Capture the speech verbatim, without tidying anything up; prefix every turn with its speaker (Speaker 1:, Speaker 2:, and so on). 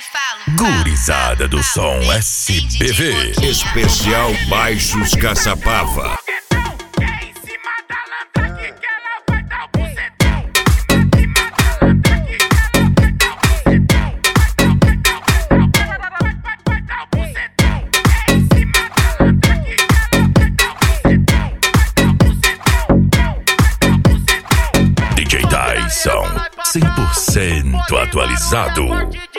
Speaker 1: Gurizada do som S B V.
Speaker 2: Especial Baixos Caçapava.
Speaker 1: D J Tyson, cem por cento atualizado.